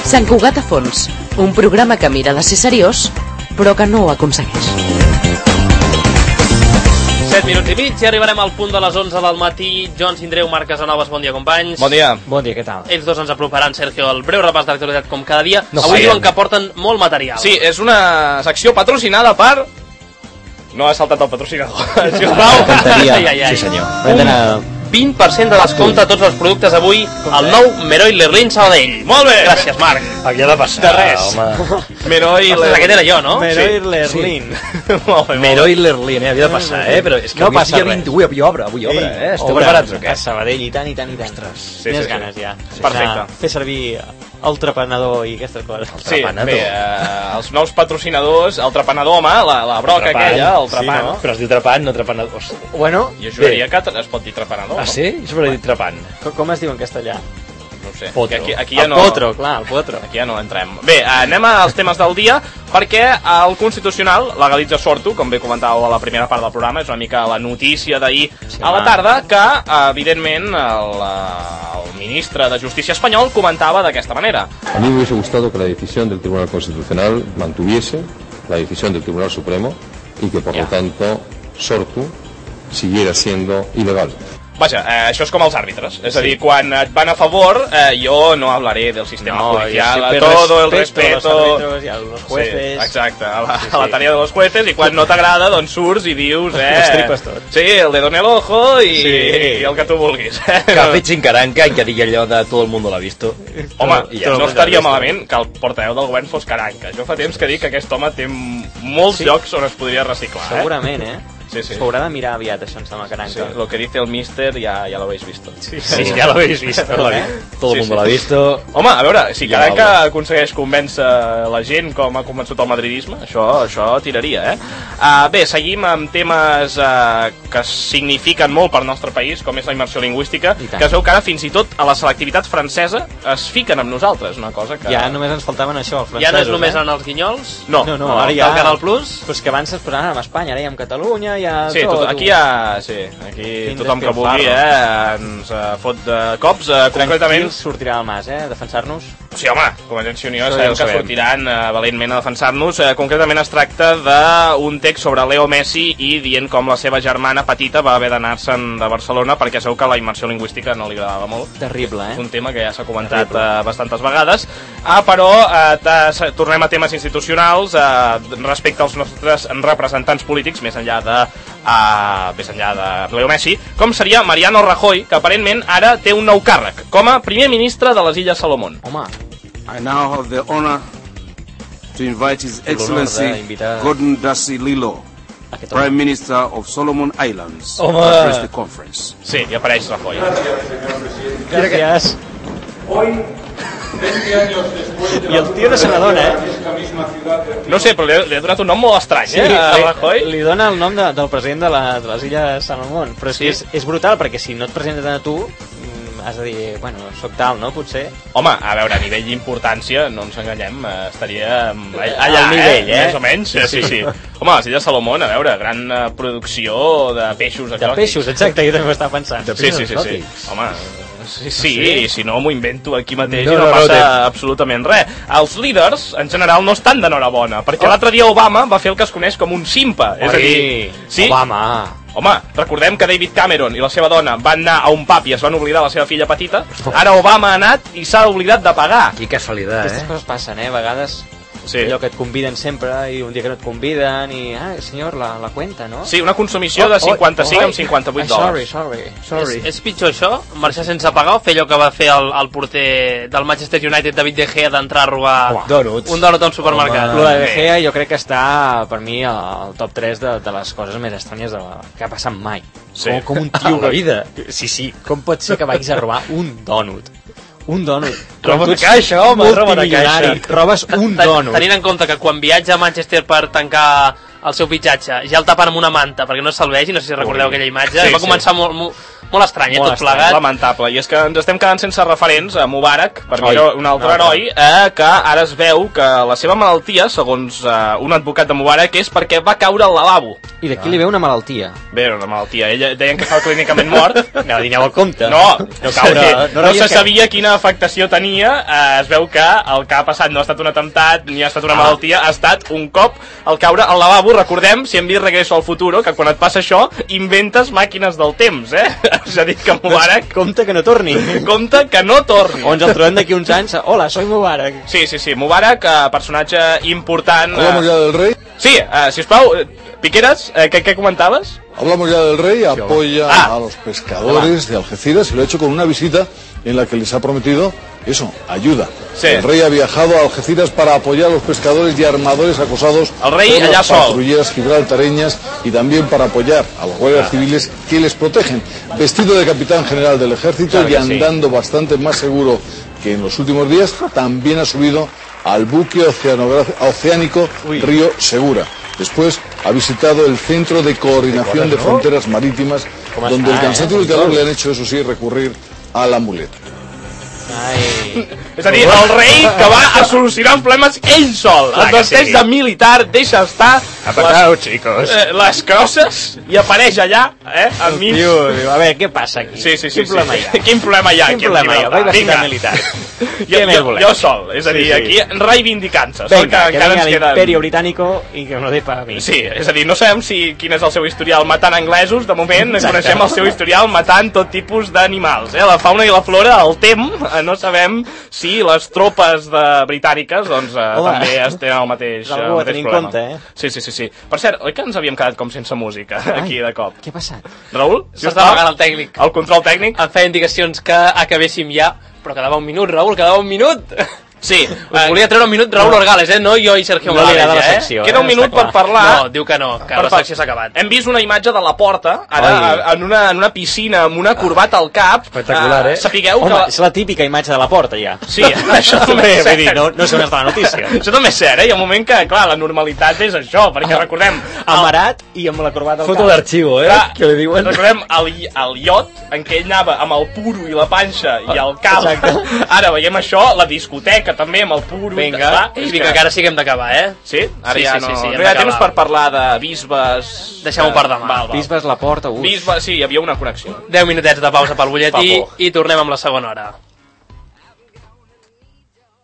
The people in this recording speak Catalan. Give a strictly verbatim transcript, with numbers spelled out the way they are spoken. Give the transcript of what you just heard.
Sant Cugat a fons, un programa que mira de ser seriós, però que no ho aconsegueix. set minuts i mig i arribarem al punt de les onze del matí. Joan Sindreu, Marc Casanovas, bon dia, companys. Bon dia. Bon dia, què tal? Ells dos ens aproparan, Sergio, el breu repàs de l'actualitat com cada dia. No Avui fallen. diuen que porten molt material. Sí, és una secció patrocinada per... No ha saltat el patrocinador. Si us plau. Ai, ai, ai. Sí, senyor. Un vint per cent de descompte a tots els productes avui al nou Meroi Lerlin Sabadell. Molt bé. Gràcies, Marc. Havia de passar, De res. home. Meroi... Ostres, aquest era jo, no? Meroi Lerlin. Molt bé, Meroi Lerlin, eh? Havia de passar, eh? Però és que No avui passa dia res. vint-i-u, avui obre, avui obre, eh? Esteu Obre, preparats o què? a Sabadell, i tant, i tant, i tant. Sí, Més sí, sí. ganes ja. Perfecte. Ja, fer servir el trepanador i aquestes coses. Sí, trepanador. bé, eh, els nous patrocinadors, el trepanador, home, la, la broca Trepant. aquella, el trepant. Sí, no? Però es diu trepant, no trepanador. Hosti. Bueno, Jo juraria que es pot dir trepanador. Ah, sí? Jo sempre he dit trepant. com, com es diu en castellà? No ho sé. Potro. Que Aquí, aquí ja El no... potro, clar, el potro. Aquí ja no entrem. Bé, anem als temes del dia, perquè el Constitucional legalitza Sortu, com bé comentàveu a la primera part del programa, és una mica la notícia d'ahir Sí, a la home. tarda, que, evidentment, el, el ministre de Justícia espanyol comentava d'aquesta manera. A mí me hubiese gustado que la decisión del Tribunal Constitucional mantuviese la decisión del Tribunal Supremo y que, por Ya. lo tanto, Sortu siguiera siendo ilegal. Vaja, eh, això és com els àrbitres. És a dir, quan et van a favor, eh, jo no hablaré del sistema No, judicial, yo a siempre todo el respeto respeto... a los árbitros y a los jueces. Sí, exacte, a la, Sí, a la sí. tarea de los jueces, i quan no t'agrada, doncs surts i dius, eh... Ho estripes tot. Sí, el dedo en el ojo i, Sí. i el que tu vulguis. Eh? Que ha fet Cincaranca i que digui allò de tot el mundo l'ha visto. Home, I ja no no estaria l'ha malament que el portaveu del govern fos Caranca. Jo fa temps que dic que aquest home té molts Sí. llocs on es podria reciclar, eh? Segurament, eh? Sí, sí. S'ho haurà de mirar aviat, això, em sembla, Sí, Caranca. lo que dice el mister ya, ya lo habéis visto. Sí, Sí, ja l'habéis vist. Todo el Sí, mundo sí. l'ha visto. Home, a veure, si Ja Caranca va. aconsegueix convèncer la gent com ha convençut el madridisme, això, això tiraria, eh? Uh, bé, seguim amb temes uh, que signifiquen molt per al nostre país, com és la immersió lingüística, I tant. que es veu que ara fins i tot a la selectivitat francesa es fiquen amb nosaltres, una cosa que... Ja només ens faltaven això, els francesos, Ja no és només eh? en els guinyols? No, No, no, ara ja... Del Canal Plus? Però és que abans es posaven amb Espanya, ara ja amb Catalunya, ja... Sí, tot, aquí ja... Sí, aquí Quin tothom que despilfarro. vulgui, eh, ens uh, fot de cops, uh, concretament... Tranquils sortirà al mas, eh, a defensar-nos. Sí, home, Convergència i Unió Això sabem ja ho que sabem. sortiran eh, valentment a defensar-nos. Eh, concretament es tracta d'un text sobre Leo Messi i dient com la seva germana petita va haver d'anar-se'n de Barcelona perquè sabeu que la immersió lingüística no li agradava molt. Terrible, És eh? un tema que ja s'ha comentat eh, bastantes vegades. Ah, però eh, ta- tornem a temes institucionals eh, respecte als nostres representants polítics, més enllà de eh, més enllà de Leo Messi, com seria Mariano Rajoy, que aparentment ara té un nou càrrec, com a primer ministre de les Illes Salomón. Home, I now have the honor to invite His Excellency invitar- Gordon Dassi Lilo, aquest home. Prime Minister of Solomon Islands, to Home. address the conference. Sí, i apareix Rajoy. Gràcies. I el tio no se n'adona, eh? No sé, però li ha, li ha donat un nom molt estrany, Sí, eh, a li, Rajoy. li dona el nom de, del president de, la, de les Illes Salomón. Però és, Sí. que és, és brutal, perquè si no et presenten a tu, mm, has de dir, bueno, soc tal, no? Potser. Home, a veure, a nivell d'importància, no ens enganyem, eh, estaria mm, allà, Al nivell, eh? Més o menys, sí, sí. sí. Home, les Illes Salomón, a veure, gran eh, producció de peixos De exòtics. peixos, exacte, jo també ho estava pensant. Sí, sí, sí, sí. Home, sí, sí, i si no m'ho invento aquí mateix No, i no, no, no, passa té- absolutament res. Els líders, en general, no estan d'enhorabona, perquè l'altre dia Obama va fer el que es coneix com un simpa. És a dir, sí, Obama. home, recordem que David Cameron i la seva dona van anar a un pub i es van oblidar la seva filla petita. Ara Obama ha anat i s'ha oblidat de pagar. Quina casualitat, Aquestes eh? coses passen, eh? A vegades Sí. allò que et conviden sempre i un dia que no et conviden i, ah, senyor, la, la cuenta, no? Sí, una consumició de cinquanta-cinc amb cinquanta-vuit Ai, sorry, dòlars. sorry, sorry. És, és pitjor això? Marxar sense pagar o fer allò que va fer el, el porter del Manchester United, David De Gea, d'entrar a robar Home, Donuts. un donut a un supermercat? Lo de De Gea jo crec que està, per mi, al top tres de, de les coses més estranyes de la, que ha passat mai. Sí. Com, com un A tio... la vida. Sí, sí, com pot ser que vagis a robar un dònut? Un dònut. Roba Quan de tu ets caixa, home, roba de multimilionari, caixa. Robes un Ten- dònut. Tenint en compte que quan viatja a Manchester per tancar el seu pitjatge, ja el tapen amb una manta perquè no se'l vegi, no sé si recordeu aquella imatge, sí, va començar sí. molt, molt, molt estrany, molt tot estrany, plegat. Lamentable, i és que ens estem quedant sense referents a Mubarak, per mi era un altre no, heroi, eh, que ara es veu que la seva malaltia, segons eh, un advocat de Mubarak, és perquè va caure al lavabo. I d'aquí li ve una malaltia? Bé, una malaltia, ella deien que estava clínicament mort. No, dineu al compte. No, no, caure, no, no se sabia quina afectació tenia, eh, es veu que el que ha passat no ha estat un atemptat, ni ha estat una ah. malaltia, ha estat un cop al caure al lavabo. Recordem, si hem vist Regreso al Futuro, que quan et passa això, inventes màquines del temps, eh? És a dir, que Mubarak... Compte que no torni. Compte que no torni. O ens el trobem d'aquí uns anys. Hola, soy Mubarak. Sí, sí, sí. Mubarak, eh, personatge important... Eh... Hablamos ya del rey. Sí, eh, sisplau, Piqueras, eh, ¿qué, ¿qué comentabas? Hablamos ya del rey, apoya ah. a los pescadores de Algeciras y lo ha hecho con una visita en la que les ha prometido eso, ayuda. Sí. El rey ha viajado a Algeciras para apoyar a los pescadores y armadores acosados el rey por allá las sol. patrulleras gibraltareñas y también para apoyar a los guardias ah. civiles que les protegen. Vestido de capitán general del ejército claro y andando sí. bastante más seguro que en los últimos días, también ha subido al buque oceánico Uy. Río Segura. Después ha visitado el Centro de Coordinación de Fronteras Marítimas, donde el cansancio y el calor le han hecho, eso sí, recurrir a la muleta. Ai. És a dir, el rei que va a solucionar els problemes ell sol. Els vesteix de militar, deixa estar Apatau, les, chicos. Eh, les crosses i apareix allà, eh, enmig. Diu, diu, a veure, què passa aquí? Sí, sí, sí. Quin problema sí. hi ha? Quin problema hi ha? Quin problema hi ha? Vaig vestir de militar. Jo, jo, jo sol, és a dir, sí, sí. aquí reivindicant-se. Vinga, que, que vinga l'Imperio Británico i que no dé per a mi. Sí, és a dir, no sabem si quin és el seu historial matant anglesos, de moment Exacte. coneixem el seu historial matant tot tipus d'animals. Eh? La fauna i la flora, el tem, no sabem si les tropes de britàniques doncs, eh, també es tenen el mateix, el mateix problema. Compte, eh? Sí, sí, sí, sí. Per cert, oi que ens havíem quedat com sense música Ai, aquí de cop? Què ha passat? Raül? S'està amagant el tècnic. El control tècnic? Em feia indicacions que acabéssim ja, però quedava un minut, Raül, quedava un minut. Sí, us volia treure un minut Raúl Orgales, eh? No jo i Sergio no Morales, la eh? secció, Queda un eh? minut per parlar. No, diu que no, que per la secció s'ha acabat. Hem vist una imatge de la porta, ara Oi. en una, en una piscina amb una corbata al cap. Espectacular, eh? Uh, sapigueu Home, que... és la típica imatge de la porta, ja. Sí, això també és cert. Dir, no, no sé on està la notícia. Això també és cert, eh? Hi ha un moment que, clar, la normalitat és això, perquè recordem... Amarat i amb la corbata al cap. Foto d'arxiu, eh? Clar, que li diuen. Recordem el, el iot en què ell anava amb el puro i la panxa i el cap. Exacte. Ara veiem això, la discoteca també amb el puro. Vinga, i vinga, que ara sí que hem d'acabar, eh? Sí? Ara sí, ja sí, no... Sí, sí, no hi ha temps per parlar de bisbes... Deixem-ho per demà. Val, val. Bisbes, la porta, uf. Bisbes, sí, hi havia una connexió. deu minutets de pausa pel butlletí i tornem amb la segona hora.